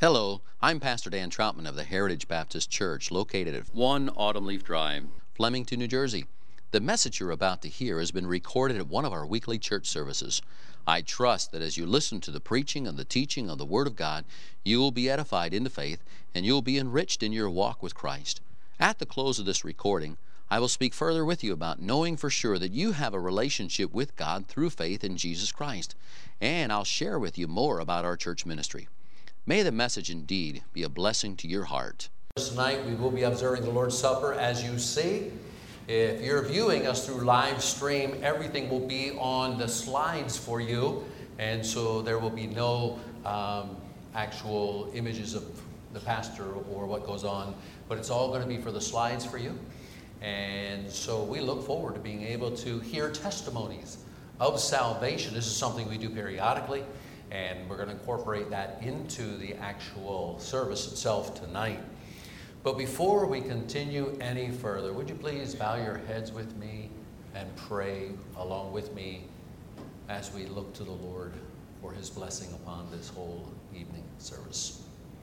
Hello, I'm Pastor Dan Troutman of the Heritage Baptist Church, located at 1 Autumn Leaf Drive, Flemington, New Jersey. The message you're about to hear has been recorded at one of our weekly church services. I trust that as you listen to the preaching and the teaching of the Word of God, you will be edified into faith and you will be enriched in your walk with Christ. At the close of this recording, I will speak further with you about knowing for sure that you have a relationship with God through faith in Jesus Christ. And I'll share with you more about our church ministry. May the message indeed be a blessing to your heart. Tonight we will be observing the Lord's Supper as you see. If you're viewing us through live stream, everything will be on the slides for you. And so there will be no actual images of the pastor or what goes on. But it's all going to be for the slides for you. And so we look forward to being able to hear testimonies of salvation. This is something we do periodically. And we're going to incorporate that into the actual service itself tonight. But before we continue any further, would you please bow your heads with me and pray along with me as we look to the Lord for His blessing upon this whole evening service.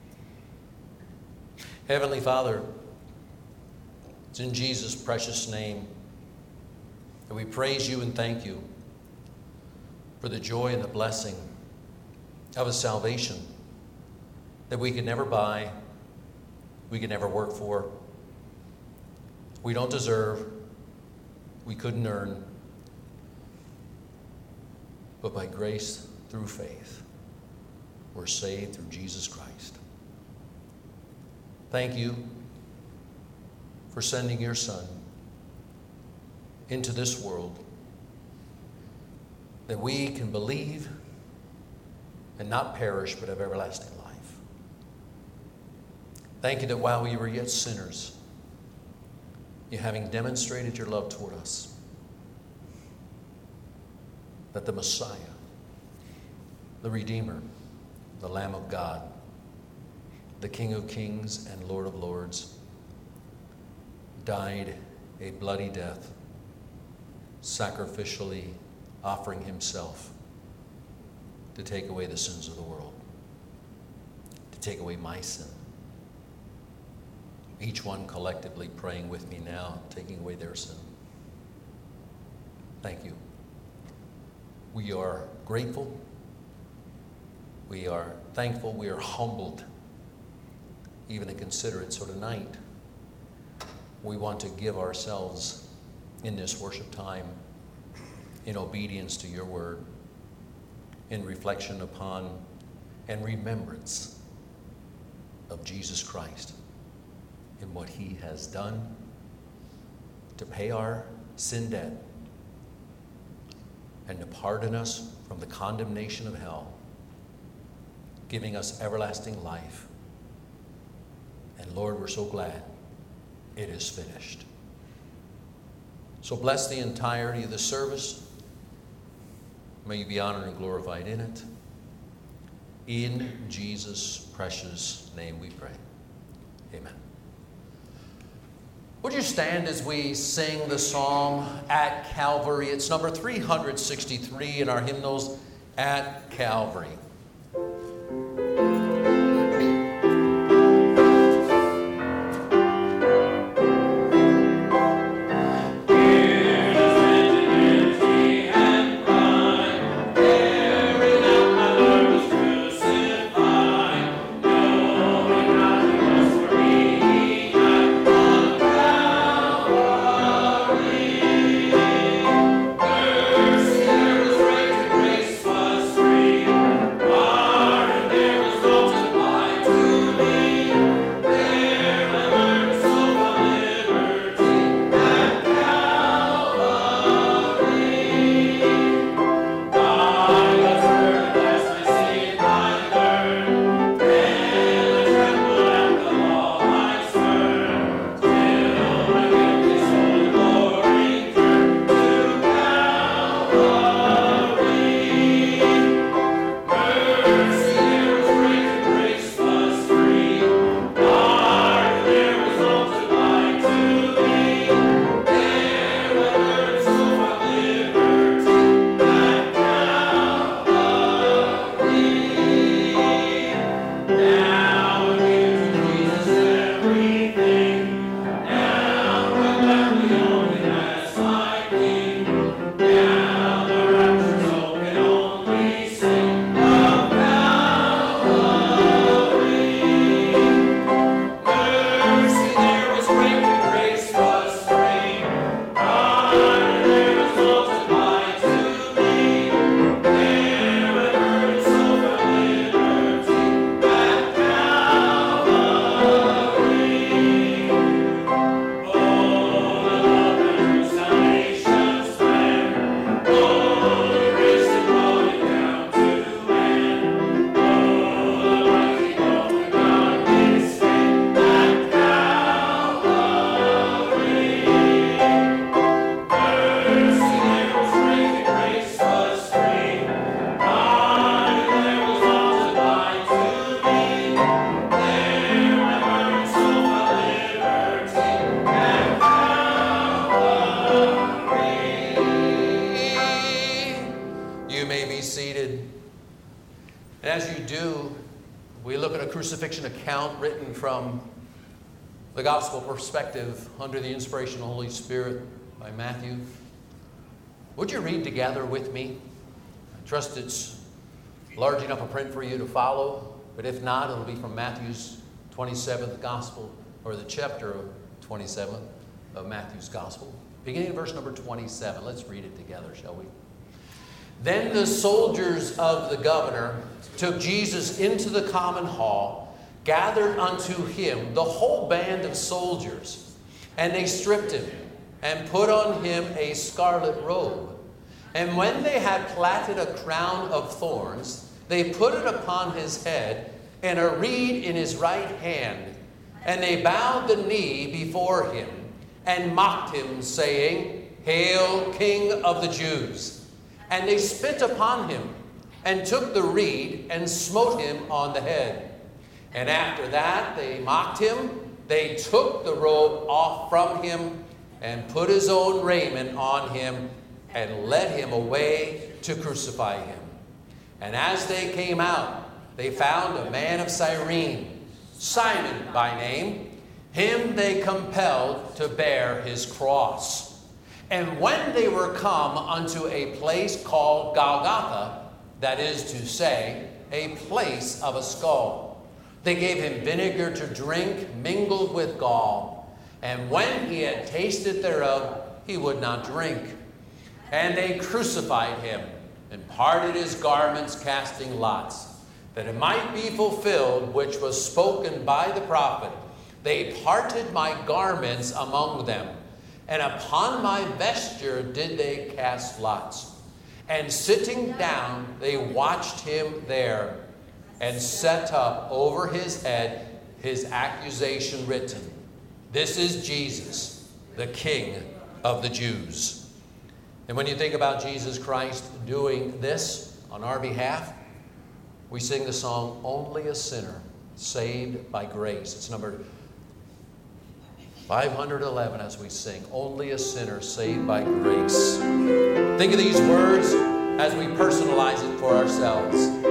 Heavenly Father, it's in Jesus' precious name that we praise You and thank You for the joy and the blessing of a salvation that we could never buy, we could never work for, we don't deserve, we couldn't earn, but by grace through faith, we're saved through Jesus Christ. Thank You for sending Your Son into this world that we can believe and not perish, but have everlasting life. Thank You that while we were yet sinners, You having demonstrated Your love toward us, that the Messiah, the Redeemer, the Lamb of God, the King of Kings and Lord of Lords, died a bloody death, sacrificially offering Himself to take away the sins of the world, to take away my sin. Each one collectively praying with me now, taking away their sin. Thank You. We are grateful. We are thankful. We are humbled even to consider it. So tonight, we want to give ourselves in this worship time in obedience to Your word, in reflection upon and remembrance of Jesus Christ and what He has done to pay our sin debt and to pardon us from the condemnation of hell, giving us everlasting life. And Lord, we're so glad it is finished. So bless the entirety of the service. May You be honored and glorified in it. In Jesus' precious name we pray. Amen. Would you stand as we sing the song, At Calvary? It's number 363 in our hymnals, At Calvary. There was right to grace was free. We look at a crucifixion account written from the gospel perspective under the inspiration of the Holy Spirit by Matthew. Would you read together with me? I trust it's large enough a print for you to follow, but if not, it'll be from Matthew's 27th gospel, or the chapter 27 of Matthew's gospel, beginning in verse number 27. Let's read it together, shall we? Then the soldiers of the governor took Jesus into the common hall, gathered unto him the whole band of soldiers, and they stripped him, and put on him a scarlet robe. And when they had platted a crown of thorns, they put it upon his head, and a reed in his right hand. And they bowed the knee before him, and mocked him, saying, Hail, King of the Jews! And they spit upon him, and took the reed, and smote him on the head. And after that they mocked him. They took the robe off from him, and put his own raiment on him, and led him away to crucify him. And as they came out, they found a man of Cyrene, Simon by name. Him they compelled to bear his cross. And when they were come unto a place called Golgotha, that is to say, a place of a skull, they gave him vinegar to drink mingled with gall. And when he had tasted thereof, he would not drink. And they crucified him, and parted his garments, casting lots, that it might be fulfilled which was spoken by the prophet. They parted my garments among them, and upon my vesture did they cast lots. And sitting down, they watched him there, and set up over his head his accusation written, This is Jesus, the King of the Jews. And when you think about Jesus Christ doing this on our behalf, we sing the song, Only a Sinner Saved by Grace. It's number 511 as we sing, Only a Sinner Saved by Grace. Think of these words as we personalize it for ourselves.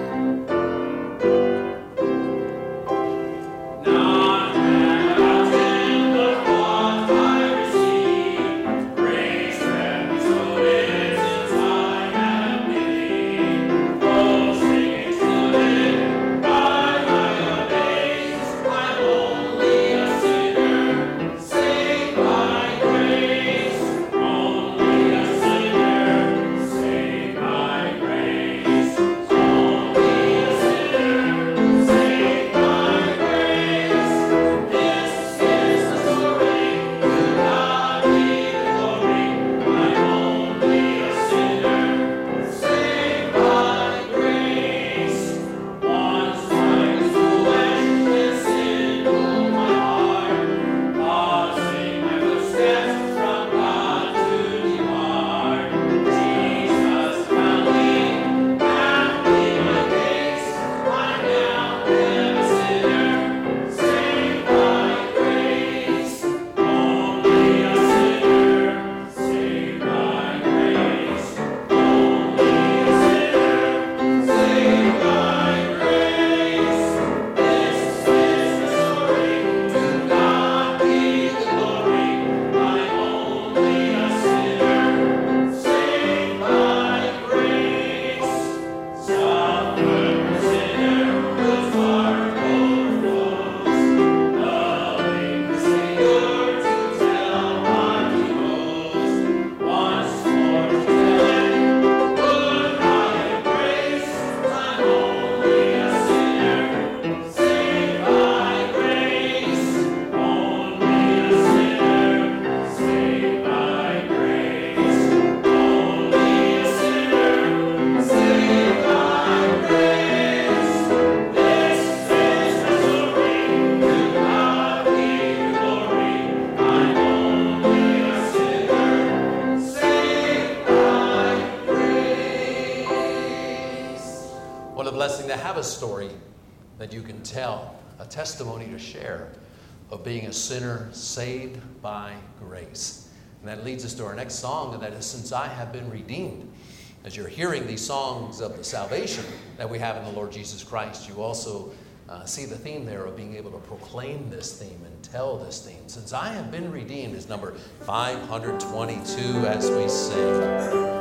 A story that you can tell, a testimony to share of being a sinner saved by grace. And that leads us to our next song, and that is Since I Have Been Redeemed. As you're hearing these songs of the salvation that we have in the Lord Jesus Christ, you also see the theme there of being able to proclaim this theme and tell this theme. Since I have been redeemed is number 522 as we sing.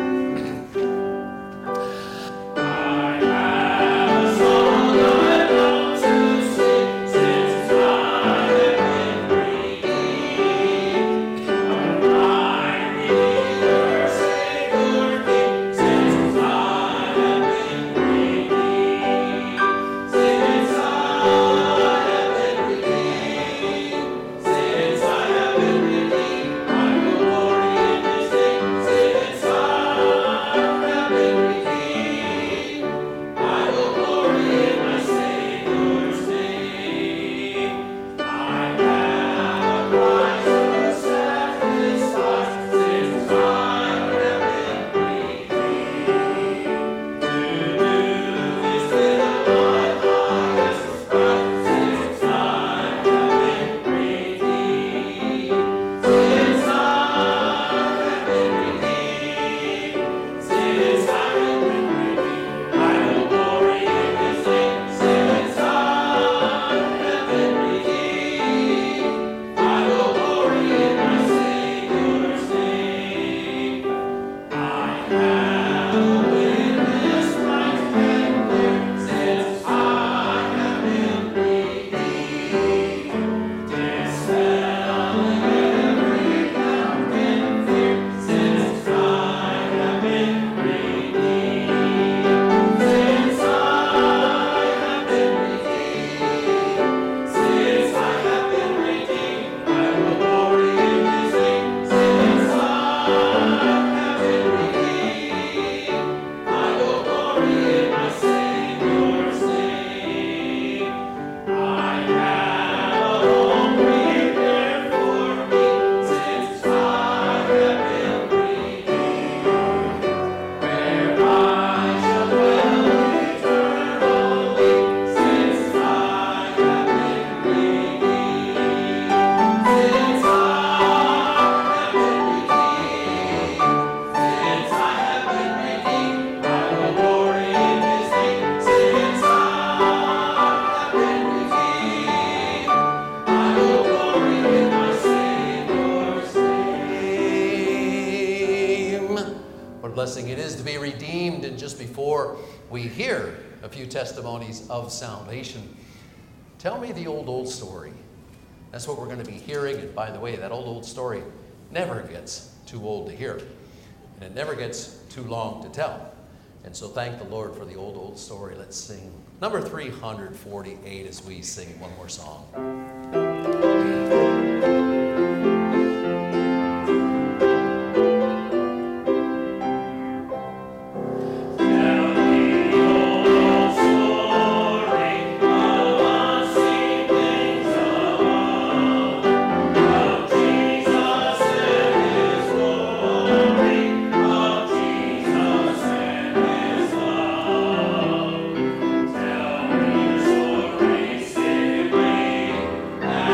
Blessing it is to be redeemed. And just before we hear a few testimonies of salvation, tell me the old story. That's what we're going to be hearing. And by the way, that old story never gets too old to hear, and it never gets too long to tell. And so thank the Lord for the old story. Let's sing number 348 as we sing one more song. Tell me your story, simply.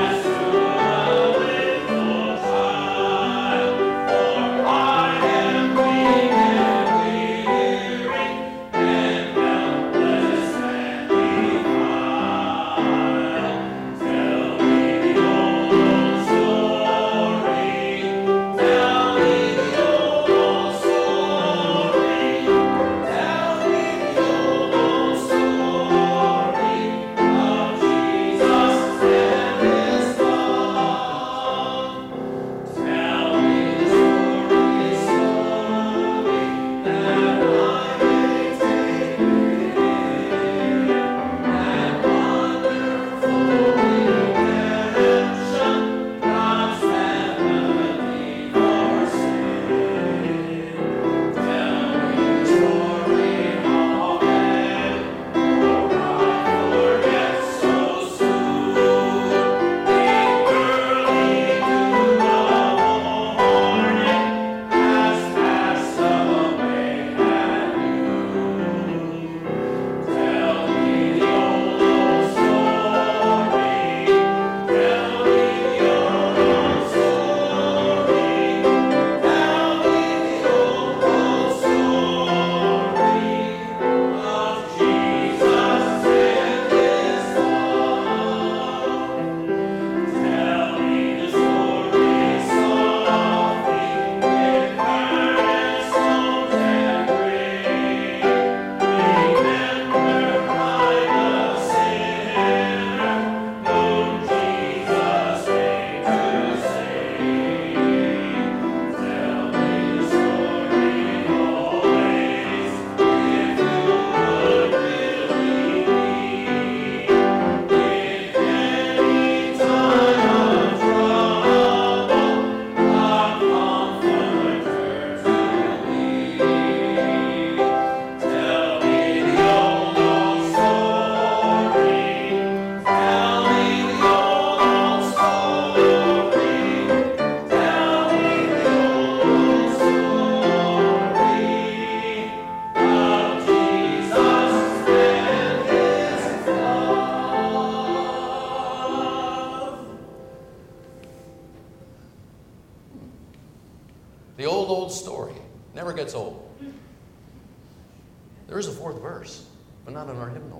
old story. Never gets old. There is a fourth verse, but not in our hymnal.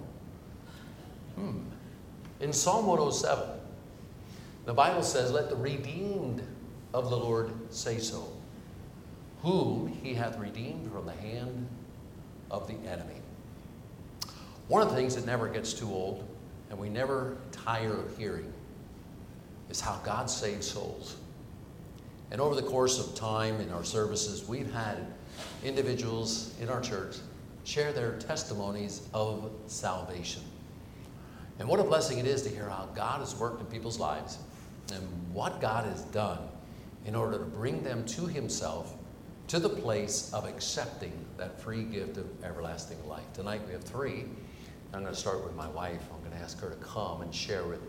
In Psalm 107, the Bible says, "Let the redeemed of the Lord say so, whom he hath redeemed from the hand of the enemy." One of the things that never gets too old, and we never tire of hearing, is how God saves souls. And over the course of time in our services, we've had individuals in our church share their testimonies of salvation. And what a blessing it is to hear how God has worked in people's lives and what God has done in order to bring them to himself, to the place of accepting that free gift of everlasting life. Tonight we have three. I'm going to start with my wife. I'm going to ask her to come and share with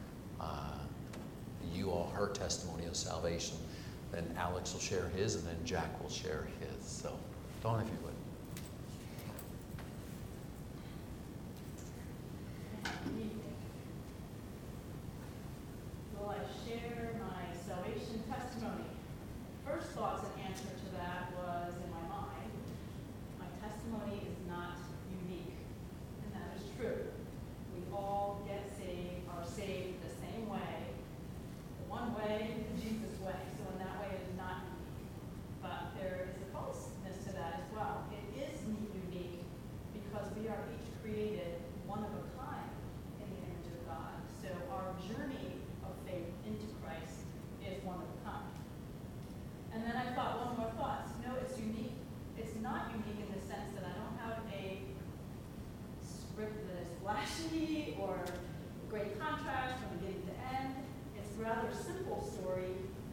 you all her testimony of salvation. Then Alex will share his, and then Jack will share his. So, Dawn, if you would. Will I share my salvation testimony? First thoughts and answer to that was in my mind, my testimony is not unique, and that is true. We all get saved, are saved the same way, the one way, the Jesus way. So in that way, it is not unique. But there is a closeness to that as well. It is unique because we are each created one of a kind in the image of God. So our journey of faith into Christ is one of a kind. And then I thought one more thought. No, it's unique. It's not unique in the sense that I don't have a script that is flashy or great contrast from beginning to end. It's a rather simple story,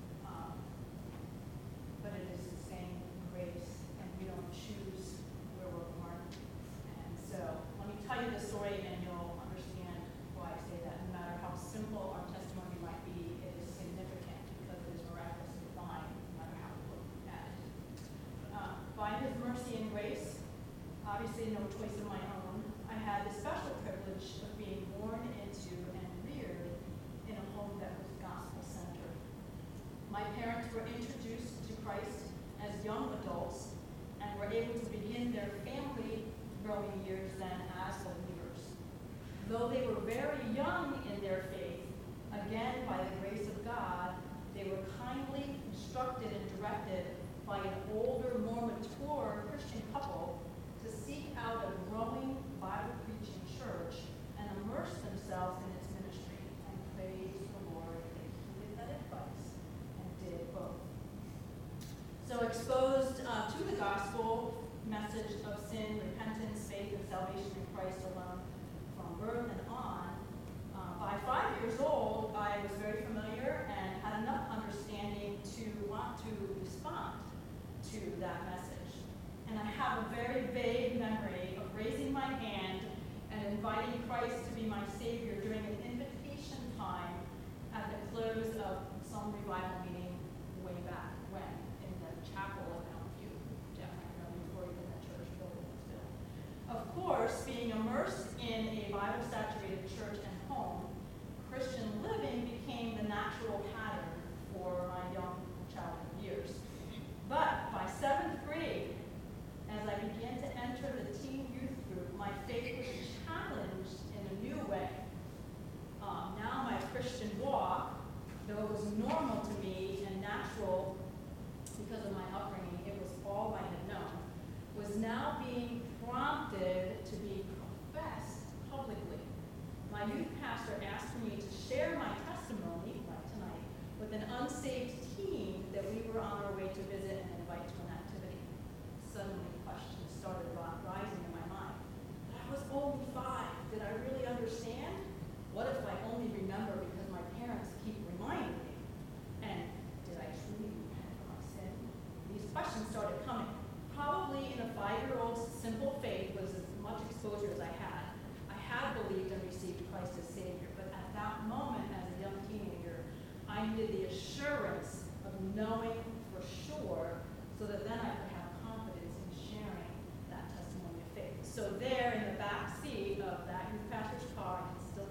but it is the same grace, and we don't choose where we're born. And so let me tell you the story, and you'll understand why I say that. No matter how simple our testimony might be, it is significant because it is miraculous and divine, no matter how we look at it. By his mercy and grace, obviously no choice of my own, I had the special privilege of being born into and reared in a home that was gospel-centered. My parents were introduced to Christ as young adults and were able to begin their family growing years then as believers. Though they were very young in their faith, again by the grace of God, they were kindly instructed and directed by an older, more mature Christian couple to seek out a growing Bible-preaching church and immerse themselves in its ministry. And praise the Lord, they heeded that advice and did both. So exposed to the gospel message of sin, repentance, faith, and salvation in Christ alone from birth and on, by 5 years old, I was very familiar and had enough understanding to want to respond to that message. And I have a very vague memory of raising my hand and inviting Christ to be my Savior during an invitation time at the close of some revival meeting way back when, in the chapel at Mount View. Jeff, I remember before even the church building was built. Of course, being immersed in a Bible-saturated church and home, Christian living became the natural pattern for my young childhood years. But by 7th grade, as I began to enter the teen youth group, my faith was challenged in a new way. Now my Christian walk, though it was normal to me and natural because of my upbringing, it was all I had known, was now being prompted to be professed publicly. My youth pastor asked me to share my testimony, like tonight, with an unsaved teen that we were on our way to visit and invite to an activity. Suddenly, questions started rising in my mind. I was only 5. Did I really understand? What if I only remember because my parents keep reminding me? And did I truly repent for my sin? These questions started coming. Probably in a 5-year-old's simple faith was as much exposure as I had. I had believed and received Christ as Savior, but at that moment, as a young teenager, I needed the assurance of knowing for sure so that then I could have confidence in sharing that testimony of faith. So there in the back seat of that youth pastor's car, I can still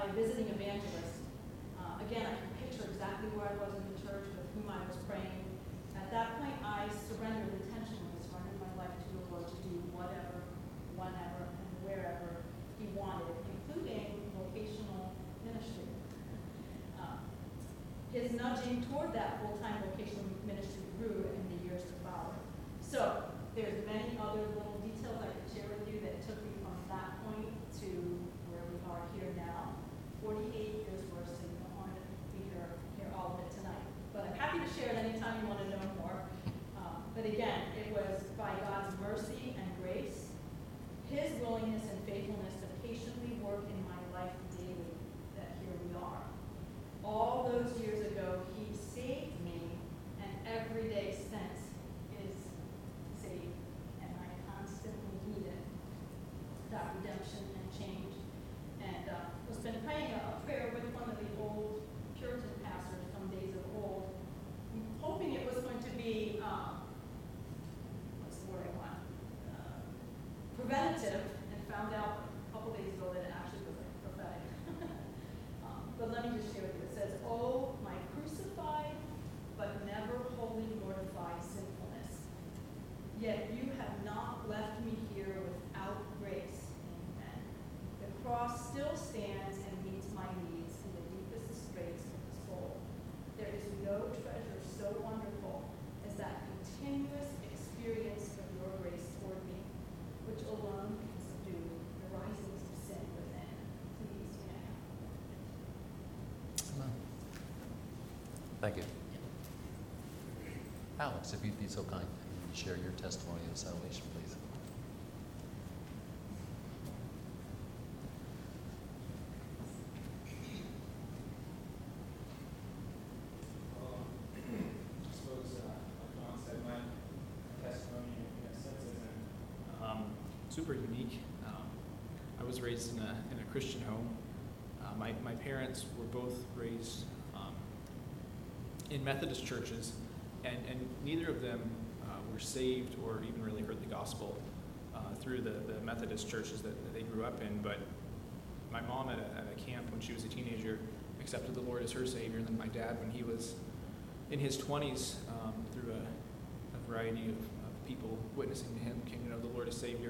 my visiting evangelist. Again, I can picture exactly where I was in the church with whom I was praying. At that point, I intentionally surrendered my life to the Lord to do whatever, whenever, and wherever He wanted, including vocational ministry. His nudging toward that full-time vocational ministry grew in the years to follow. So, there's many other little details I could share with you that took me from that point to where we are here now. 48 years worth, so you don't want to be hear all of it tonight. But I'm happy to share it anytime you want to know more. But again, it was by God's mercy and grace, His willingness and faithfulness to patiently work in my life daily, that here we are. All those years ago, He saved me, and every day since is saved. And I constantly need it, that redemption and change. And was been praying a prayer with one of the old Puritan pastors from days of old, hoping it was going to be, what's the word I want? Preventative, and found out a couple days ago that it actually was like prophetic. But let me just share with you. It says, "Oh, my crucified but never wholly mortified sinfulness. Yet you have not left me here without grace." Amen. The cross still stands and meets my needs in the deepest straits of the soul. There is no treasure so wonderful as that continuous experience of your grace toward me, which alone can subdue the risings of sin within. Please, may I have? Thank you. Alex, if you'd be so kind and share your testimony of salvation, please. I suppose, like John said, my testimony in a sense isn't super unique. I was raised in a Christian home. My parents were both raised in Methodist churches, and neither of them were saved or even really heard the gospel through the Methodist churches that they grew up in. But my mom at a camp when she was a teenager accepted the Lord as her Savior, and then my dad, when he was in his 20s, through a variety of people witnessing to him, came to know the Lord as Savior.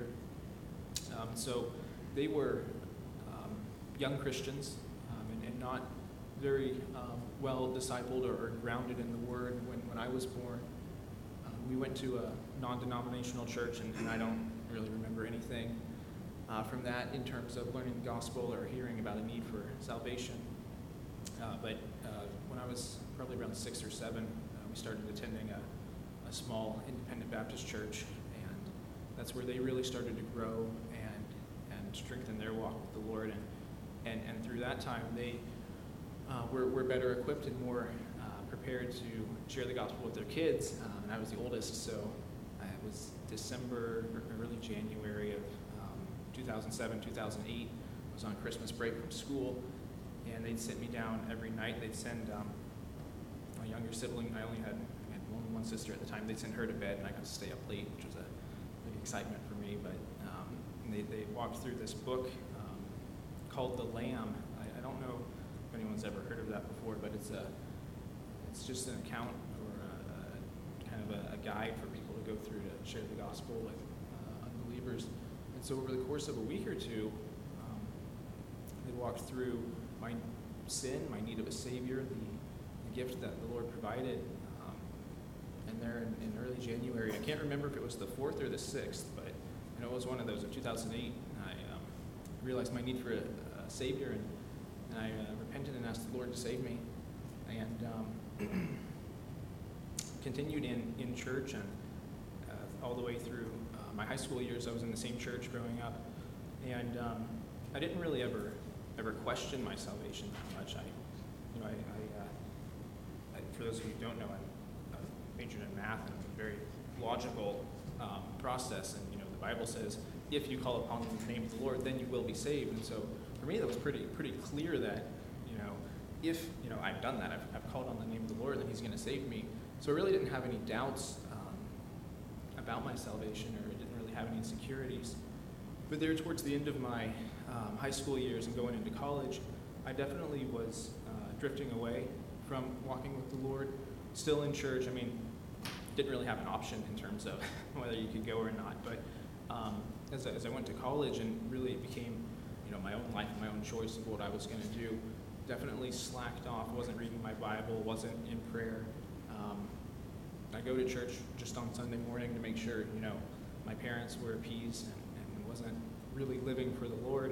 So they were young Christians and not very well discipled or grounded in the Word when I was born. We went to a non-denominational church, and I don't really remember anything from that in terms of learning the gospel or hearing about a need for salvation. But when I was probably around 6 or 7, we started attending a small independent Baptist church, and that's where they really started to grow and strengthen their walk with the Lord. And through that time, they were better equipped and more prepared to share the gospel with their kids. And I was the oldest, so it was December or early January of 2007, 2008. I was on Christmas break from school, and they'd sit me down every night. They'd send my younger sibling, I had only one sister at the time, they'd send her to bed, and I got to stay up late, which was a big excitement for me. But they walked through this book called The Lamb. I don't know if anyone's ever heard of that before, but it's just an account or kind of a guide for people to go through to share the gospel with unbelievers. And so over the course of a week or two, they walked through my sin, my need of a Savior, the gift that the Lord provided. And there in early January, I can't remember if it was the 4th or the 6th, but I know it was one of those in 2008. I realized my need for a Savior, and I repented and asked the Lord to save me. And continued in church, and all the way through my high school years. I was in the same church growing up, and I didn't really ever question my salvation that much. For those of you who don't know, I majored in math, and it's a very logical process. And the Bible says, if you call upon the name of the Lord, then you will be saved. And so for me, that was pretty clear that if I've done that, I've called on the name of the Lord, then He's going to save me. So I really didn't have any doubts about my salvation, or I didn't really have any insecurities. But there, towards the end of my high school years and going into college, I definitely was drifting away from walking with the Lord. Still in church. I mean, didn't really have an option in terms of whether you could go or not. But as I went to college and really it became, my own life, my own choice of what I was going to do, definitely slacked off. Wasn't reading my Bible. Wasn't in prayer. I go to church just on Sunday morning to make sure, my parents were appeased and wasn't really living for the Lord.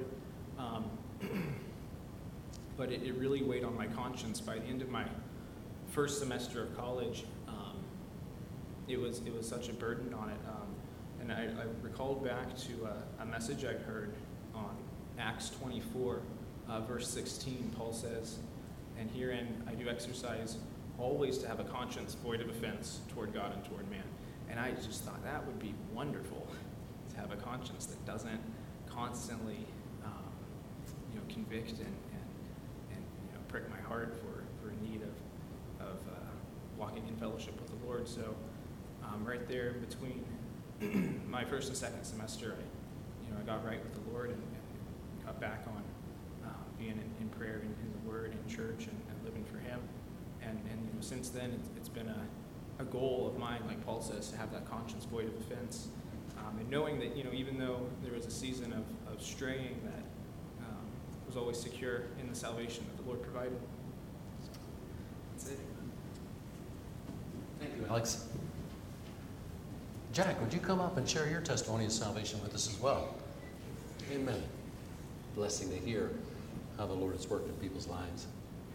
But it really weighed on my conscience. By the end of my first semester of college, it was such a burden on it. And I recalled back to a message I heard on Acts 24, verse 16. Paul says, "And herein I do exercise always to have a conscience void of offense toward God and toward man." And I just thought that would be wonderful, to have a conscience that doesn't constantly, convict and prick my heart for a need of walking in fellowship with the Lord. So right there between my first and second semester, I got right with the Lord and got back on being in prayer and in the Word, in church, and living for Him. And since then, it's been a goal of mine, like Paul says, to have that conscience void of offense. And knowing that, even though there was a season of straying, that was always secure in the salvation that the Lord provided. That's it. Thank you, Alex. Jack, would you come up and share your testimony of salvation with us as well? Amen. Blessing to hear how the Lord has worked in people's lives.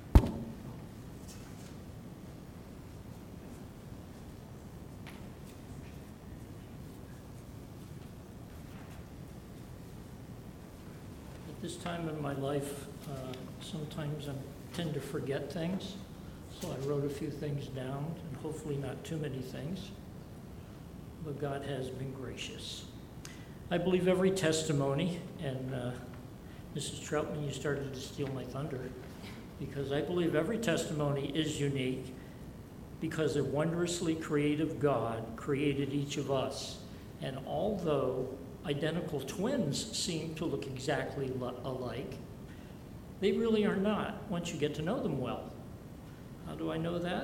At this time in my life, sometimes I tend to forget things, so I wrote a few things down, and hopefully not too many things, but God has been gracious. I believe every testimony, and Mrs. Troutman, you started to steal my thunder, because I believe every testimony is unique because a wondrously creative God created each of us, and although identical twins seem to look exactly alike, they really are not once you get to know them well. How do I know that?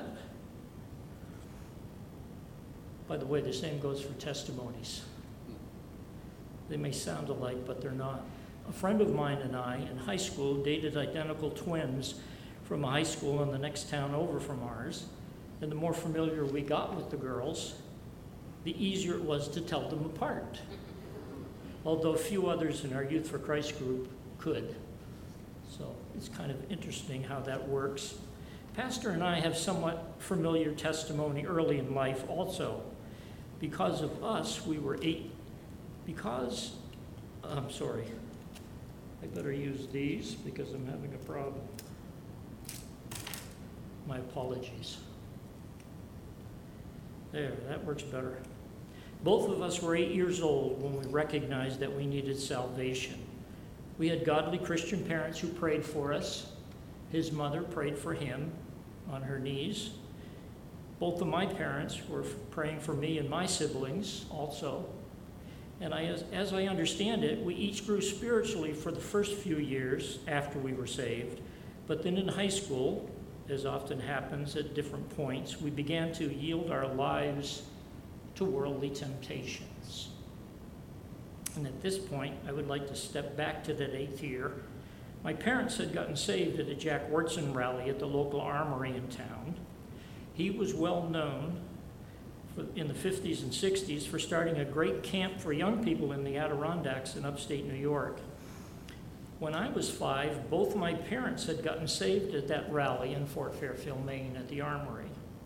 By the way, the same goes for testimonies. They may sound alike, but they're not. A friend of mine and I in high school dated identical twins from a high school in the next town over from ours, and the more familiar we got with the girls, the easier it was to tell them apart. Although few others in our Youth for Christ group could. So it's kind of interesting how that works. Pastor and I have somewhat familiar testimony early in life also. Because of us, we were I better use these because I'm having a problem. My apologies. There, that works better. Both of us were 8 years old when we recognized that we needed salvation. We had godly Christian parents who prayed for us. His mother prayed for him on her knees. Both of my parents were praying for me and my siblings also. And as I understand it, we each grew spiritually for the first few years after we were saved. But then in high school, as often happens at different points, we began to yield our lives to worldly temptations. And at this point, I would like to step back to that 8th year. My parents had gotten saved at a Jack Wyrtzen rally at the local armory in town. He was well known in the 50s and 60s for starting a great camp for young people in the Adirondacks in upstate New York. When I was 5, both my parents had gotten saved at that rally in Fort Fairfield, Maine at the armory.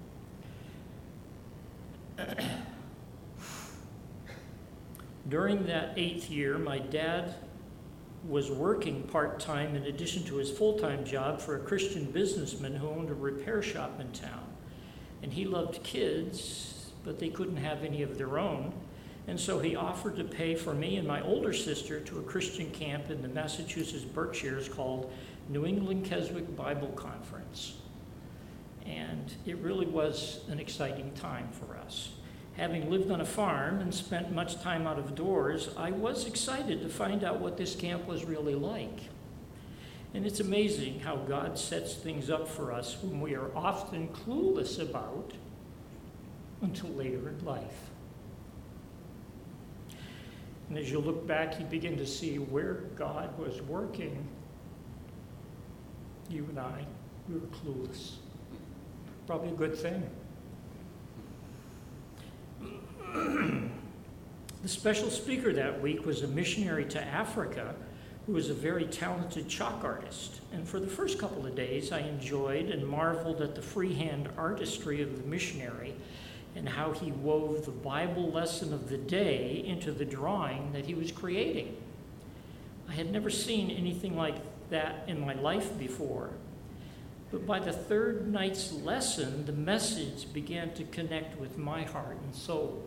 During that 8th year, my dad was working part-time in addition to his full-time job for a Christian businessman who owned a repair shop in town. And he loved kids, but they couldn't have any of their own. And so he offered to pay for me and my older sister to a Christian camp in the Massachusetts Berkshires called New England Keswick Bible Conference. And it really was an exciting time for us. Having lived on a farm and spent much time out of doors, I was excited to find out what this camp was really like. And it's amazing how God sets things up for us when we are often clueless about until later in life. And as you look back, you begin to see where God was working. You and I, we were clueless. Probably a good thing. The special speaker that week was a missionary to Africa who was a very talented chalk artist. And for the first couple of days, I enjoyed and marveled at the freehand artistry of the missionary and how he wove the Bible lesson of the day into the drawing that he was creating. I had never seen anything like that in my life before. But by the third night's lesson, the message began to connect with my heart and soul.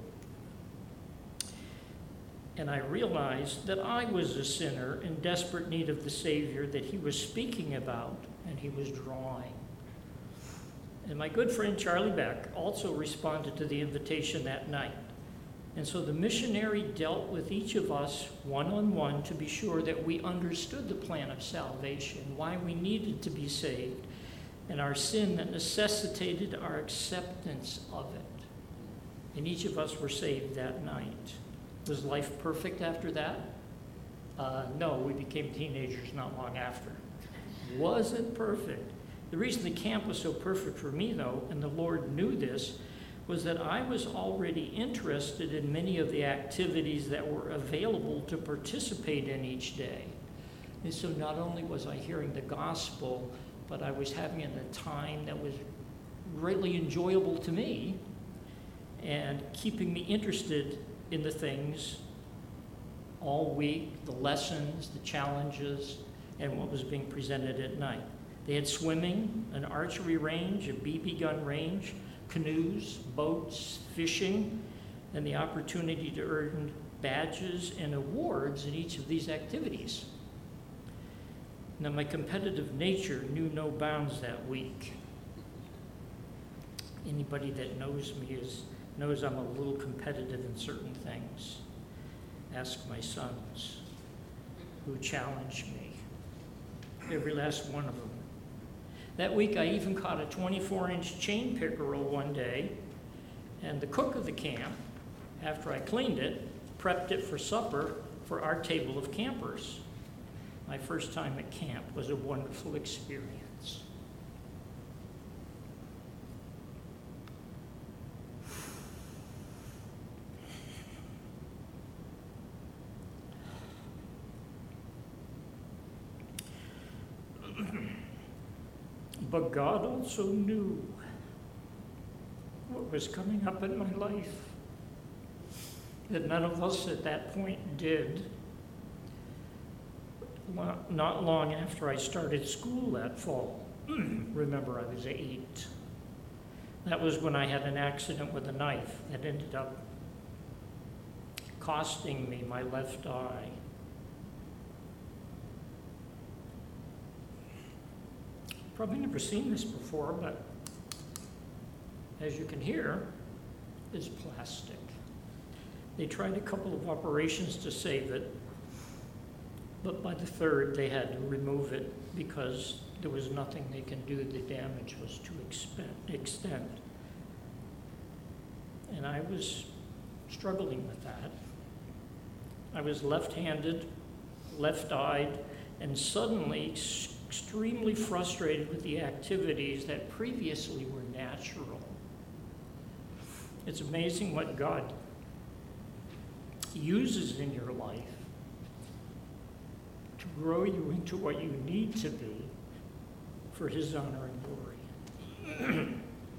And I realized that I was a sinner in desperate need of the Savior that he was speaking about and he was drawing. And my good friend Charlie Beck also responded to the invitation that night. And so the missionary dealt with each of us one-on-one to be sure that we understood the plan of salvation, why we needed to be saved, and our sin that necessitated our acceptance of it. And each of us were saved that night. Was life perfect after that? No, we became teenagers not long after. Wasn't perfect. The reason the camp was so perfect for me, though, and the Lord knew this, was that I was already interested in many of the activities that were available to participate in each day. And so not only was I hearing the gospel, but I was having a time that was greatly enjoyable to me and keeping me interested in the things all week, the lessons, the challenges, and what was being presented at night. They had swimming, an archery range, a BB gun range, canoes, boats, fishing, and the opportunity to earn badges and awards in each of these activities. Now, my competitive nature knew no bounds that week. Anybody that knows me knows I'm a little competitive in certain things. Ask my sons, who challenge me, every last one of them. That week I even caught a 24-inch chain pickerel one day, and the cook of the camp, after I cleaned it, prepped it for supper for our table of campers. My first time at camp was a wonderful experience. But God also knew what was coming up in my life that none of us at that point did. Not long after I started school that fall, remember I was 8. That was when I had an accident with a knife that ended up costing me my left eye. Probably never seen this before, but as you can hear, it's plastic. They tried a couple of operations to save it, but by the third, they had to remove it because there was nothing they can do. The damage was to extent. And I was struggling with that. I was left-handed, left-eyed, and suddenly extremely frustrated with the activities that previously were natural. It's amazing what God uses in your life to grow you into what you need to be for his honor and glory.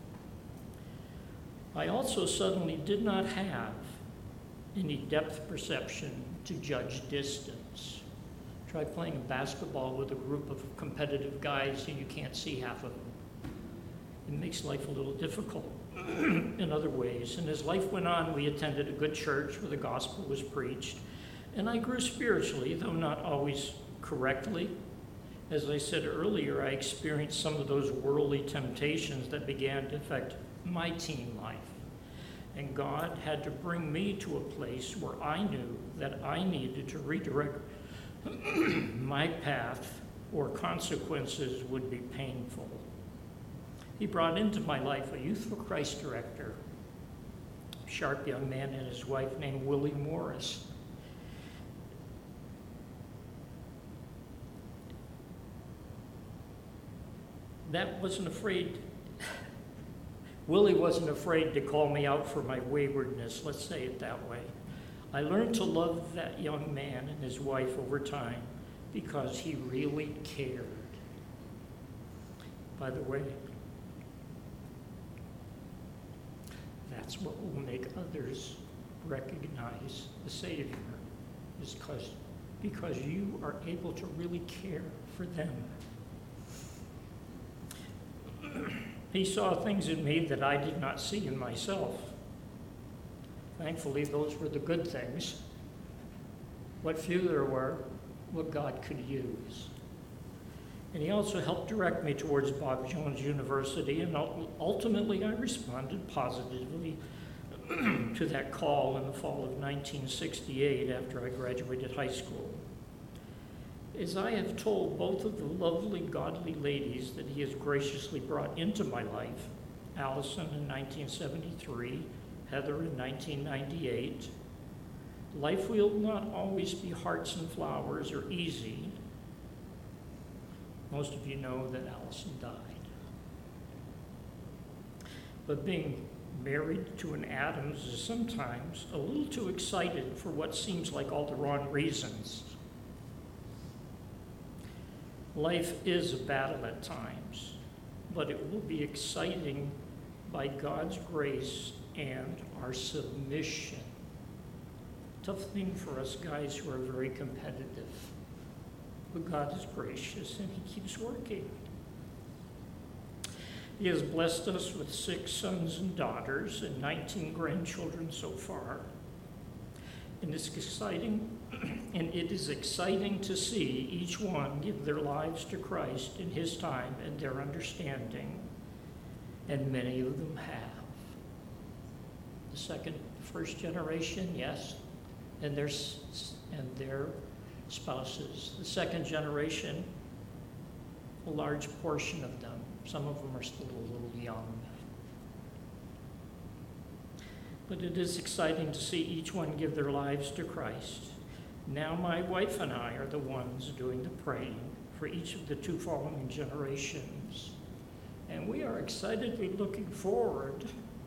I also suddenly did not have any depth perception to judge distance. Try playing basketball with a group of competitive guys and you can't see half of them. It makes life a little difficult in other ways. And as life went on, we attended a good church where the gospel was preached. And I grew spiritually, though not always correctly. As I said earlier, I experienced some of those worldly temptations that began to affect my teen life. And God had to bring me to a place where I knew that I needed to redirect my path or consequences would be painful. He brought into my life a Youth for Christ director, a sharp young man, and his wife named Willie Morris. Willie wasn't afraid to call me out for my waywardness, let's say it that way. I learned to love that young man and his wife over time because he really cared. By the way, that's what will make others recognize the Savior, is because you are able to really care for them. He saw things in me that I did not see in myself. Thankfully, those were the good things. What few there were, what God could use. And he also helped direct me towards Bob Jones University, and ultimately I responded positively to that call in the fall of 1968 after I graduated high school. As I have told both of the lovely, godly ladies that he has graciously brought into my life, Allison in 1973, Heather in 1998, life will not always be hearts and flowers or easy. Most of you know that Allison died. But being married to an Adams is sometimes a little too excited for what seems like all the wrong reasons. Life is a battle at times, but it will be exciting by God's grace and our submission. Tough thing for us guys who are very competitive. But God is gracious and he keeps working. He has blessed us with 6 sons and daughters and 19 grandchildren so far. And it is exciting to see each one give their lives to Christ in his time and their understanding. And many of them have. The first generation, yes, and their spouses. The second generation, a large portion of them. Some of them are still a little young. But it is exciting to see each one give their lives to Christ. Now my wife and I are the ones doing the praying for each of the 2 following generations. And we are excitedly looking forward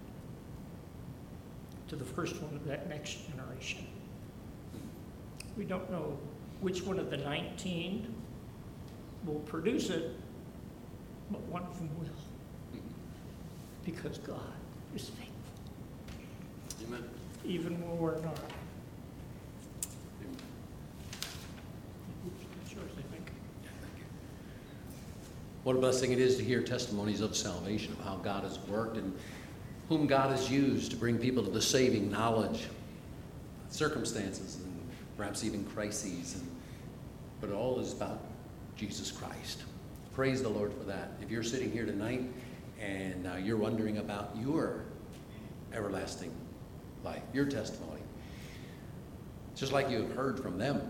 to the first one of that next generation. We don't know which one of the 19 will produce it, but one of them will. Because God is faithful. Amen. Even when we're not. That's yours, I think. What a blessing it is to hear testimonies of salvation, of how God has worked and whom God has used to bring people to the saving knowledge, circumstances, and perhaps even crises. But it all is about Jesus Christ. Praise the Lord for that. If you're sitting here tonight and you're wondering about your everlasting life, your testimony, just like you have heard from them,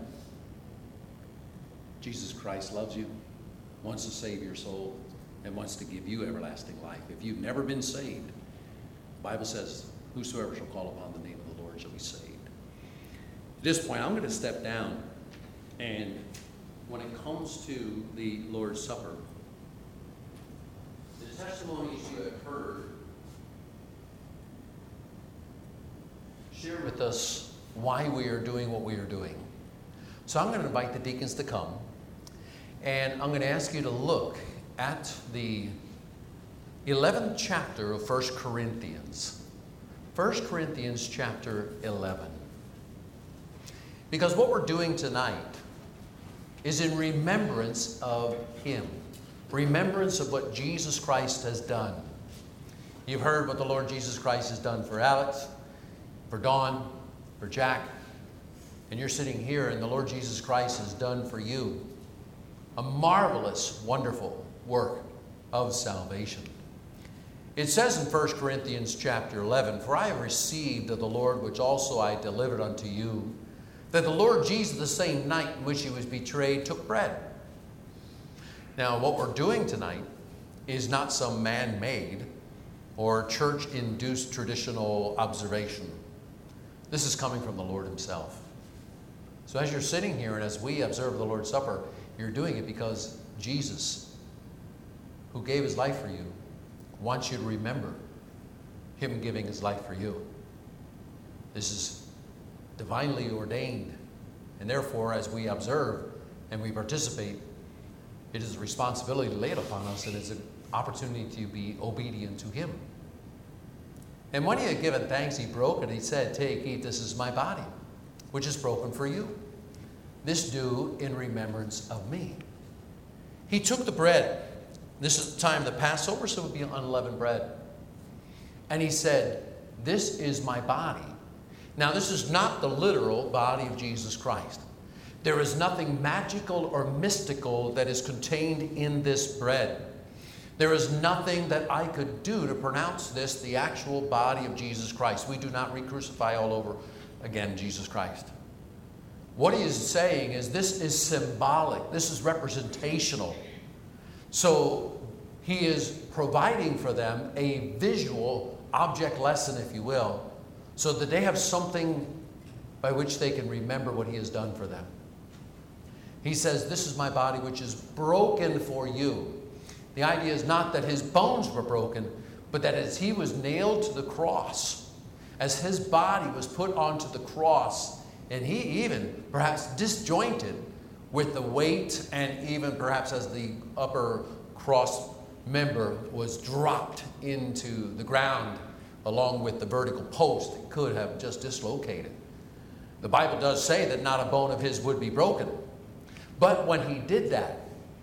Jesus Christ loves you, wants to save your soul, and wants to give you everlasting life. If you've never been saved, the Bible says, whosoever shall call upon the name of the Lord shall be saved. At this point, I'm going to step down, and when it comes to the Lord's Supper, the testimonies you have heard share with us why we are doing what we are doing. So I'm going to invite the deacons to come, and I'm going to ask you to look at the 11th chapter of 1 Corinthians. 1 Corinthians chapter 11. Because what we're doing tonight is in remembrance of Him. Remembrance of what Jesus Christ has done. You've heard what the Lord Jesus Christ has done for Alex, for Dawn, for Jack, and you're sitting here and the Lord Jesus Christ has done for you a marvelous, wonderful work of salvation. It says in 1 Corinthians chapter 11, "For I have received of the Lord which also I delivered unto you, that the Lord Jesus, the same night in which he was betrayed, took bread. Now, what we're doing tonight is not some man-made or church-induced traditional observation. This is coming from the Lord himself. So as you're sitting here and as we observe the Lord's Supper, you're doing it because Jesus, who gave his life for you, wants you to remember him giving his life for you. This is divinely ordained. And therefore, as we observe and we participate, it is a responsibility laid upon us, and it's an opportunity to be obedient to him. And when he had given thanks, he broke it. He said, "Take, eat, this is my body, which is broken for you. This do in remembrance of me." He took the bread. This is the time of the Passover, so it would be unleavened bread. And he said, "This is my body." Now, this is not the literal body of Jesus Christ. There is nothing magical or mystical that is contained in this bread. There is nothing that I could do to pronounce this the actual body of Jesus Christ. We do not re-crucify all over again Jesus Christ. What he is saying is this is symbolic. This is representational. So he is providing for them a visual object lesson, if you will, so that they have something by which they can remember what he has done for them. He says, "This is my body which is broken for you." The idea is not that his bones were broken, but that as he was nailed to the cross, as his body was put onto the cross, and he even perhaps disjointed with the weight, and even perhaps as the upper cross member was dropped into the ground along with the vertical post, it could have just dislocated. The Bible does say that not a bone of his would be broken. But when he did that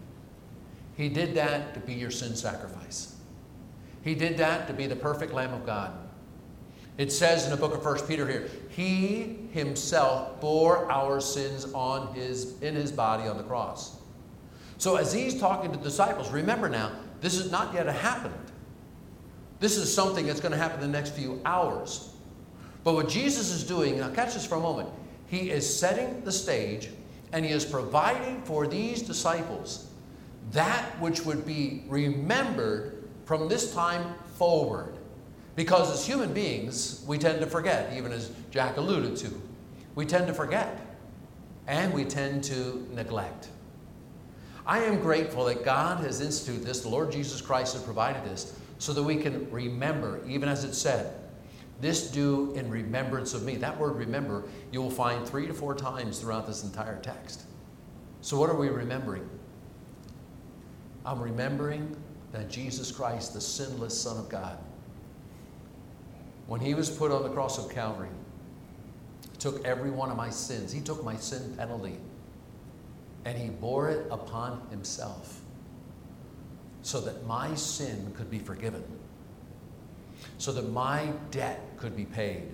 to be your sin sacrifice. He did that to be the perfect Lamb of God. It says in the book of 1 Peter here, he himself bore our sins in his body on the cross. So as he's talking to the disciples, remember now, this is not yet happened. This is something that's going to happen in the next few hours. But what Jesus is doing, now catch this for a moment, he is setting the stage and he is providing for these disciples that which would be remembered from this time forward. Because as human beings, we tend to forget, even as Jack alluded to. We tend to forget and we tend to neglect. I am grateful that God has instituted this, the Lord Jesus Christ has provided this, so that we can remember, even as it said, "This do in remembrance of me." That word remember, you will find 3 to 4 times throughout this entire text. So what are we remembering? I'm remembering that Jesus Christ, the sinless Son of God, when he was put on the cross of Calvary, took every one of my sins. He took my sin penalty and he bore it upon himself so that my sin could be forgiven, so that my debt could be paid,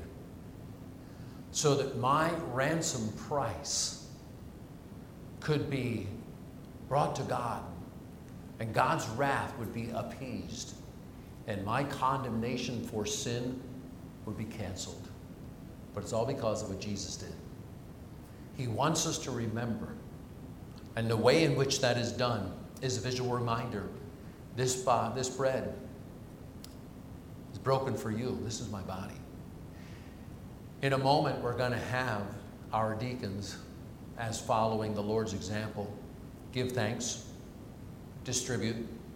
so that my ransom price could be brought to God, and God's wrath would be appeased, and my condemnation for sin would be canceled. But it's all because of what Jesus did. He wants us to remember, and the way in which that is done is a visual reminder. This bread is broken for you. This is my body. In a moment, we're going to have our deacons, as following the Lord's example, give thanks, distribute,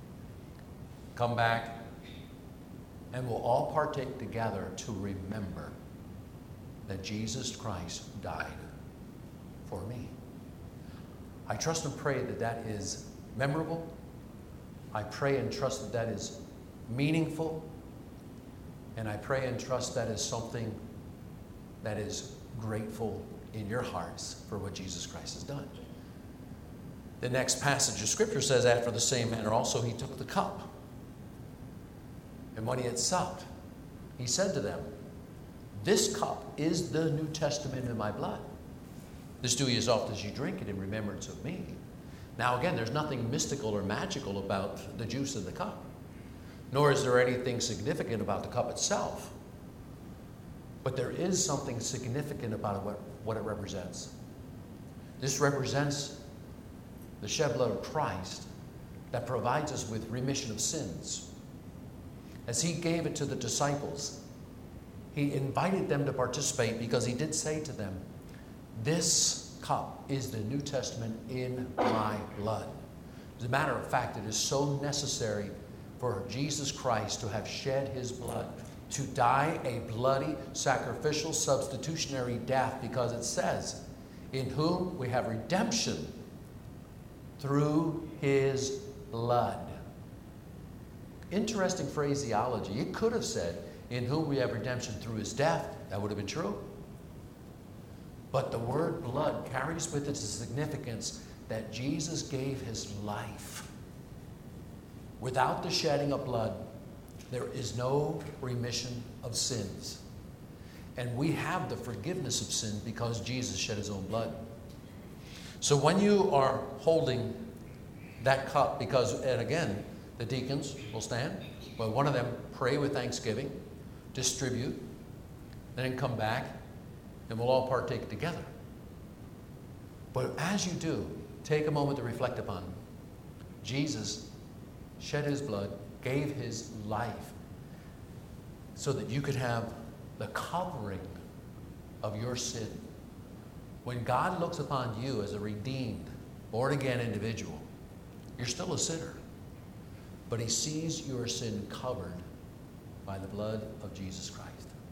come back, and we'll all partake together to remember that Jesus Christ died for me. I trust and pray that that is memorable. I pray and trust that that is meaningful. And I pray and trust that is something that is grateful in your hearts for what Jesus Christ has done. The next passage of Scripture says, after the same manner also he took the cup. And when he had supped, he said to them, "This cup is the New Testament in my blood. This do ye as oft as ye drink it in remembrance of me." Now again, there's nothing mystical or magical about the juice of the cup, nor is there anything significant about the cup itself. But there is something significant about what it represents. This represents the shed blood of Christ that provides us with remission of sins. As he gave it to the disciples, he invited them to participate because he did say to them, "This cup is the New Testament in my blood." As a matter of fact, it is so necessary for Jesus Christ to have shed his blood, to die a bloody, sacrificial, substitutionary death, because it says, "In whom we have redemption through his blood." Interesting phraseology. It could have said, "In whom we have redemption through his death." That would have been true. But the word blood carries with it the significance that Jesus gave his life. Without the shedding of blood, there is no remission of sins. And we have the forgiveness of sin because Jesus shed his own blood. So when you are holding that cup, and again, the deacons will stand, but one of them pray with thanksgiving, distribute, then come back, and we'll all partake together. But as you do, take a moment to reflect upon Jesus shed his blood, gave his life, so that you could have the covering of your sin. When God looks upon you as a redeemed, born-again individual, you're still a sinner, but he sees your sin covered by the blood of Jesus Christ.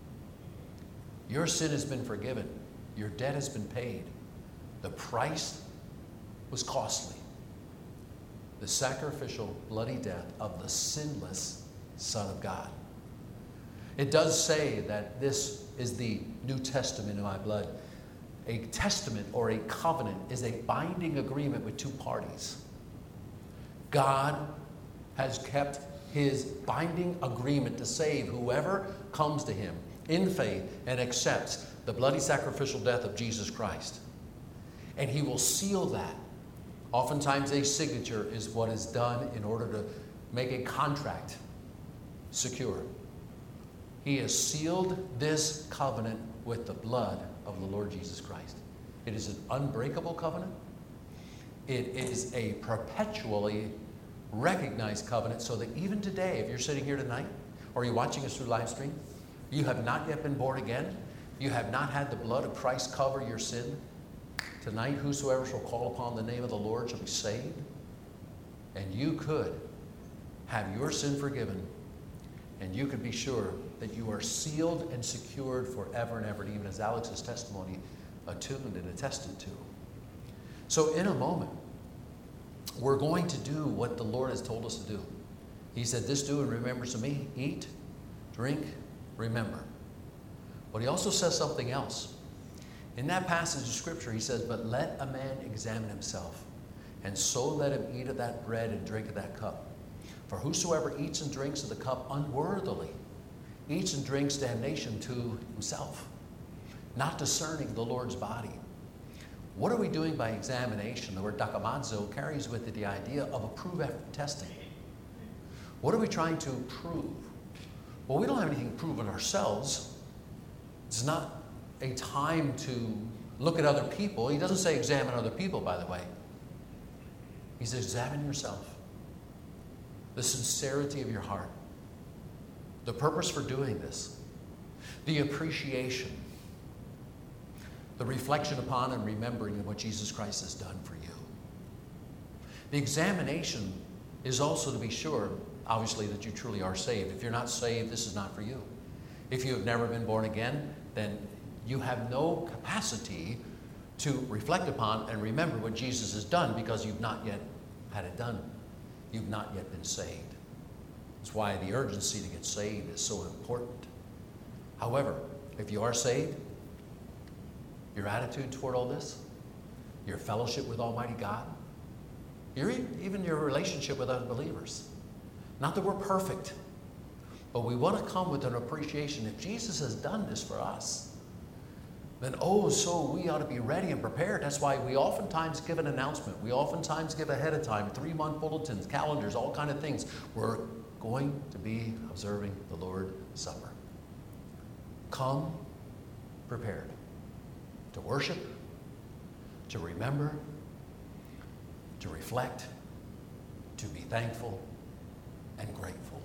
Your sin has been forgiven. Your debt has been paid. The price was costly. The sacrificial, bloody death of the sinless Son of God. It does say that this is the New Testament in my blood. A testament or a covenant is a binding agreement with two parties. God has kept his binding agreement to save whoever comes to him in faith and accepts the bloody sacrificial death of Jesus Christ. And he will seal that. Oftentimes a signature is what is done in order to make a contract secure. He has sealed this covenant with the blood of the Lord Jesus Christ. It is an unbreakable covenant. It is a perpetually recognized covenant, so that even today, if you're sitting here tonight, or you're watching us through live stream, you have not yet been born again, you have not had the blood of Christ cover your sin, tonight whosoever shall call upon the name of the Lord shall be saved. And you could have your sin forgiven, and you could be sure that you are sealed and secured forever and ever, and even as Alex's testimony attuned and attested to. So in a moment, we're going to do what the Lord has told us to do. He said, "This do in remembrance of me." Eat, drink, remember. But he also says something else. In that passage of Scripture, he says, "But let a man examine himself, and so let him eat of that bread and drink of that cup. For whosoever eats and drinks of the cup unworthily eats and drinks damnation to himself, not discerning the Lord's body." What are we doing by examination? The word dokimazo carries with it the idea of a prove after testing. What are we trying to prove? Well, we don't have anything to prove in ourselves. It's not a time to look at other people. He doesn't say examine other people, by the way. He says examine yourself. The sincerity of your heart. The purpose for doing this. The appreciation. The reflection upon and remembering of what Jesus Christ has done for you. The examination is also to be sure, obviously, that you truly are saved. If you're not saved, this is not for you. If you have never been born again, then you have no capacity to reflect upon and remember what Jesus has done, because you've not yet had it done. You've not yet been saved. That's why the urgency to get saved is so important. However, if you are saved, your attitude toward all this, your fellowship with Almighty God, even your relationship with other believers. Not that we're perfect, but we want to come with an appreciation. If Jesus has done this for us, then so we ought to be ready and prepared. That's why we oftentimes give an announcement. We oftentimes give ahead of time 3-month bulletins, calendars, all kind of things. We're going to be observing the Lord's Supper. Come prepared to worship, to remember, to reflect, to be thankful and grateful.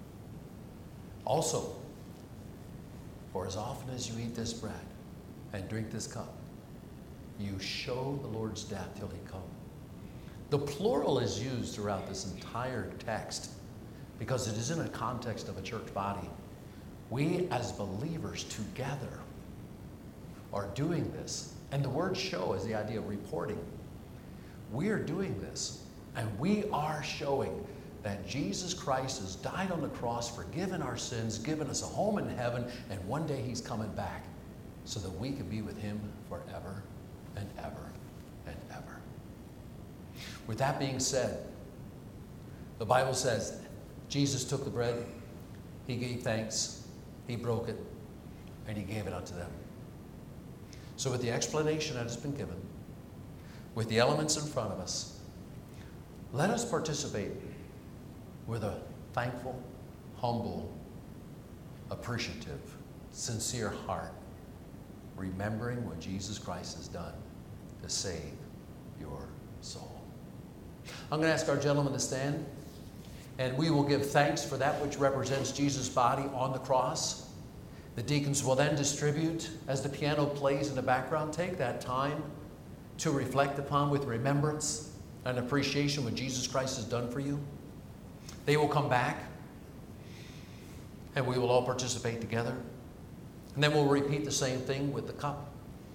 Also, for as often as you eat this bread and drink this cup, you show the Lord's death till he come. The plural is used throughout this entire text because it is in a context of a church body. We as believers together are doing this. And the word show is the idea of reporting. We are doing this, and we are showing that Jesus Christ has died on the cross, forgiven our sins, given us a home in heaven, and one day he's coming back so that we can be with him forever and ever and ever. With that being said, the Bible says Jesus took the bread, he gave thanks, he broke it, and he gave it unto them. So with the explanation that has been given, with the elements in front of us, let us participate with a thankful, humble, appreciative, sincere heart, remembering what Jesus Christ has done to save your soul. I'm going to ask our gentlemen to stand, and we will give thanks for that which represents Jesus' body on the cross. The deacons will then distribute, as the piano plays in the background. Take that time to reflect upon with remembrance and appreciation what Jesus Christ has done for you. They will come back, and we will all participate together. And then we'll repeat the same thing with the cup.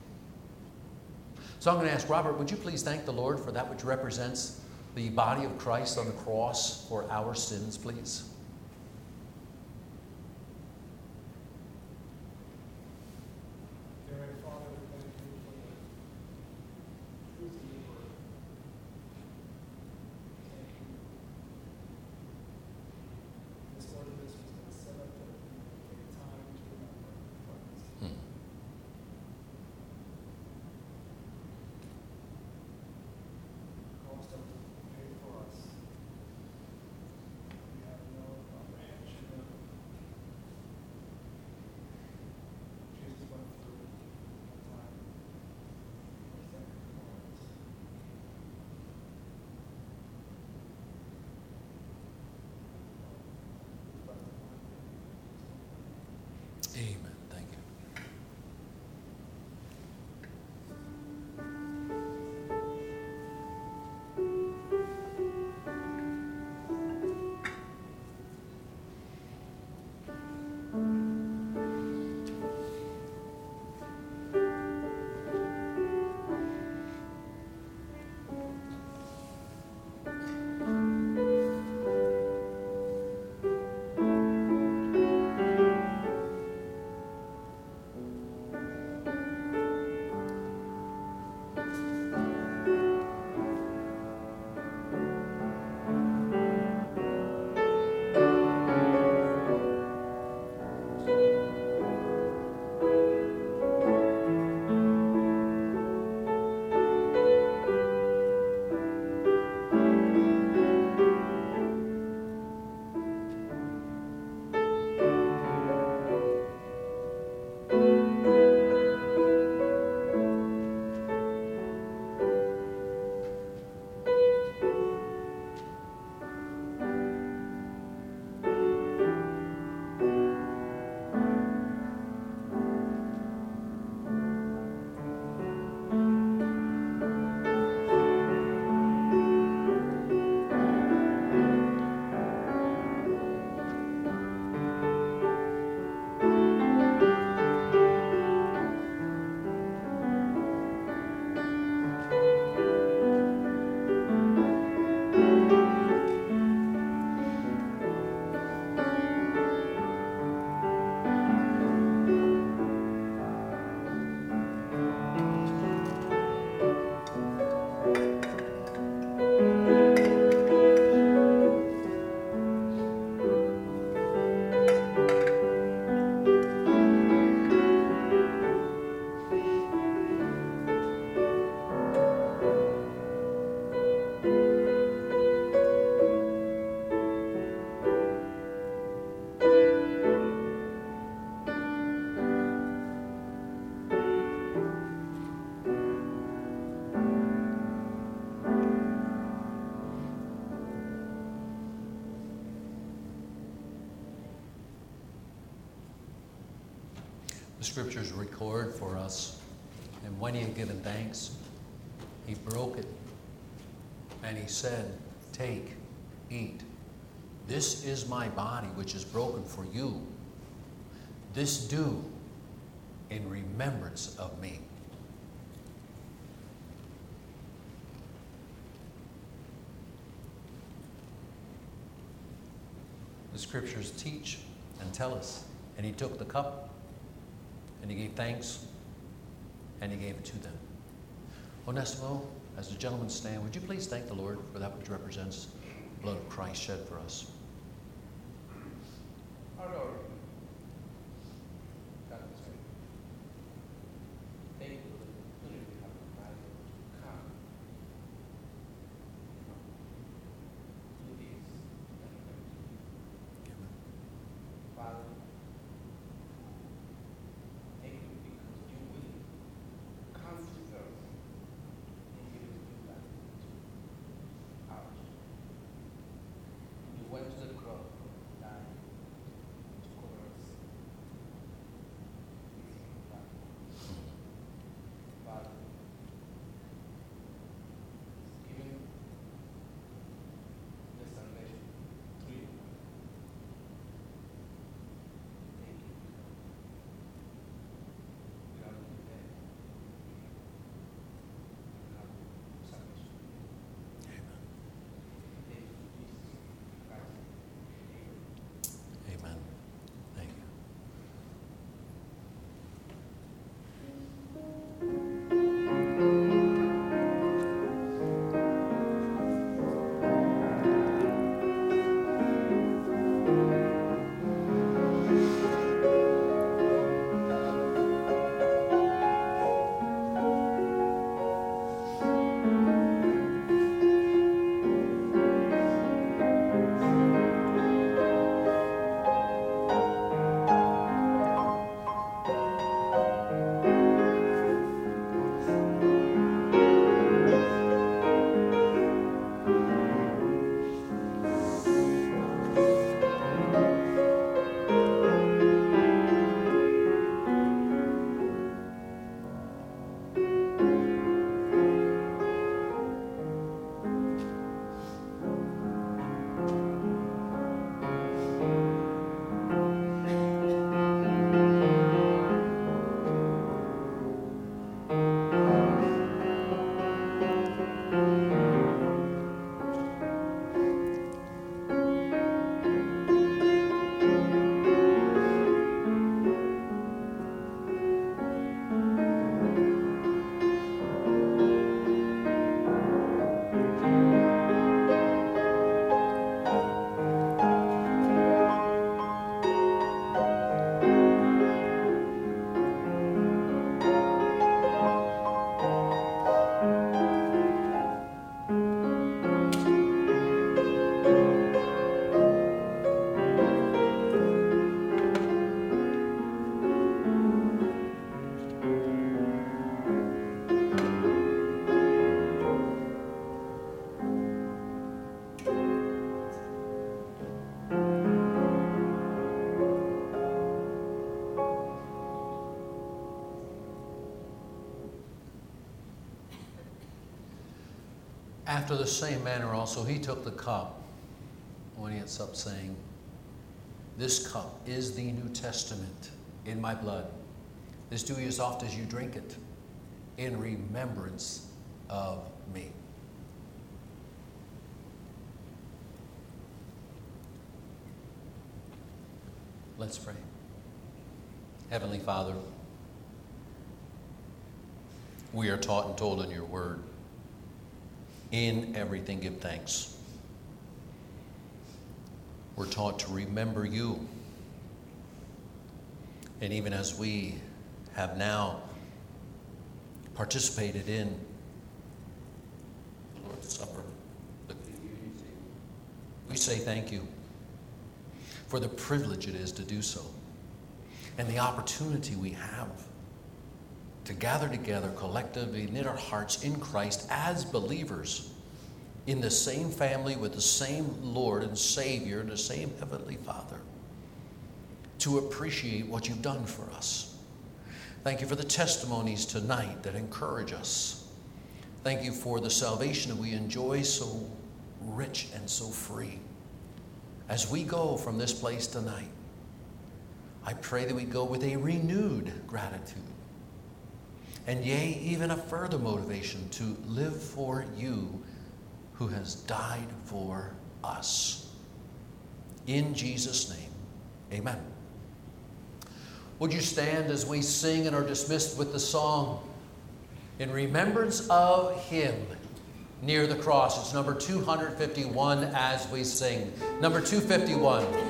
So I'm going to ask Robert, would you please thank the Lord for that which represents the body of Christ on the cross for our sins, please? Amen. Thank you. The scriptures record for us, and when he had given thanks, he broke it, and he said, "Take, eat. This is my body, which is broken for you. This do in remembrance of me." The scriptures teach and tell us. And he took the cup, and he gave thanks, and he gave it to them. Onesimus, as the gentlemen stand, would you please thank the Lord for that which represents the blood of Christ shed for us? Our Lord, God is great. Thank you for the opportunity we have provided to come. Do this and pray to you. Father, thank you because you will come to earth and give it to life to ours. You went to the cross, died to cover us. With your blood. Father, giving the salvation to you. Thank you. Without you there, we have salvation. Amen. Thank you, Jesus Christ. Amen. Amen. Thank you. After the same manner also he took the cup when he had supped, saying, "This cup is the New Testament in my blood. This do ye as oft as you drink it, in remembrance of me." Let's pray. Heavenly Father, we are taught and told in your word, in everything give thanks. We're taught to remember you. And even as we have now participated in the Lord's Supper, we say thank you for the privilege it is to do so and the opportunity we have to gather together collectively, knit our hearts in Christ as believers in the same family with the same Lord and Savior and the same Heavenly Father, to appreciate what you've done for us Thank you for the testimonies tonight that encourage us. Thank you for the salvation that we enjoy so rich and so free. As we go from this place tonight, I pray that we go with a renewed gratitude. And yea, even a further motivation to live for you who has died for us. In Jesus' name, amen. Would you stand as we sing and are dismissed with the song, In Remembrance of Him, Near the Cross. It's number 251 as we sing. Number 251.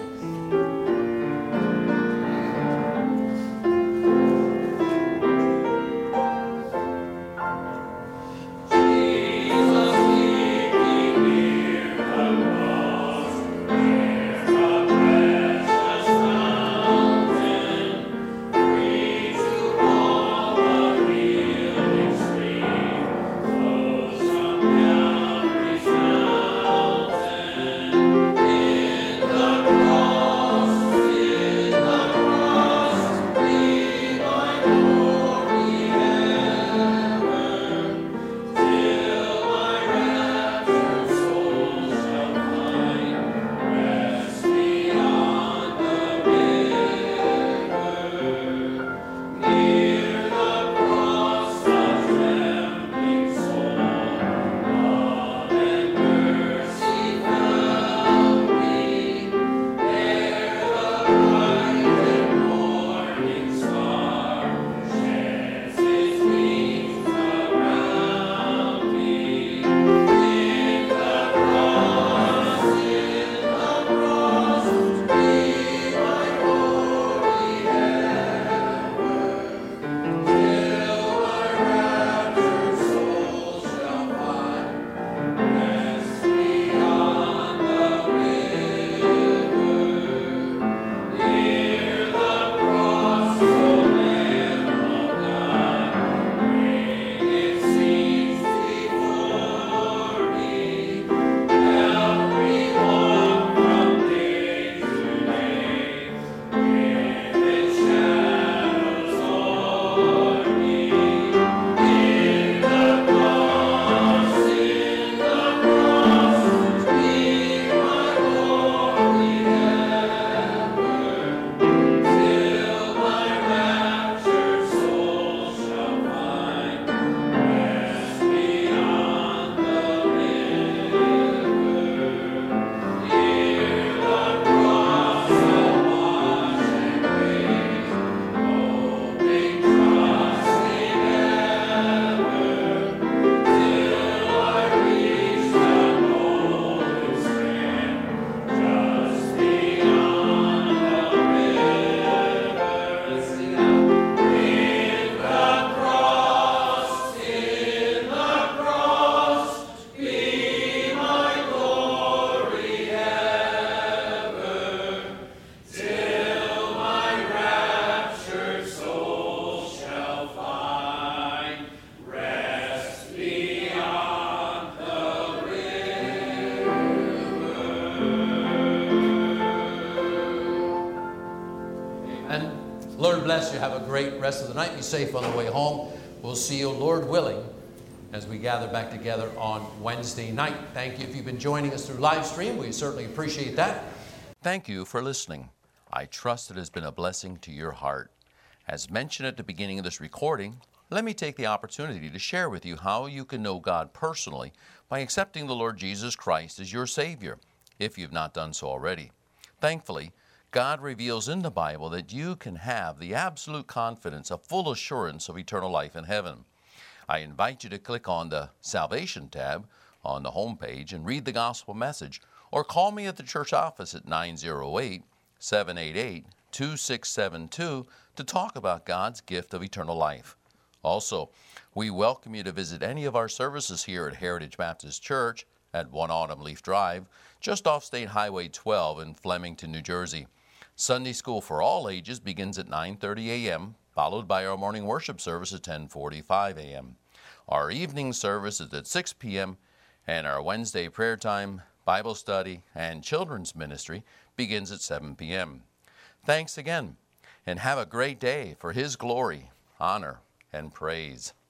Lord bless you. Have a great rest of the night. Be safe on the way home. We'll see you, Lord willing, as we gather back together on Wednesday night. Thank you if you've been joining us through live stream. We certainly appreciate that. Thank you for listening. I trust it has been a blessing to your heart. As mentioned at the beginning of this recording, let me take the opportunity to share with you how you can know God personally by accepting the Lord Jesus Christ as your Savior, if you've not done so already. Thankfully, God reveals in the Bible that you can have the absolute confidence, a full assurance of eternal life in heaven. I invite you to click on the Salvation tab on the home page and read the gospel message, or call me at the church office at 908-788-2672 to talk about God's gift of eternal life. Also, we welcome you to visit any of our services here at Heritage Baptist Church at 1 Autumn Leaf Drive, just off State Highway 12 in Flemington, New Jersey. Sunday school for all ages begins at 9:30 a.m., followed by our morning worship service at 10:45 a.m. Our evening service is at 6 p.m., and our Wednesday prayer time, Bible study, and children's ministry begins at 7 p.m. Thanks again, and have a great day for His glory. honor, and praise.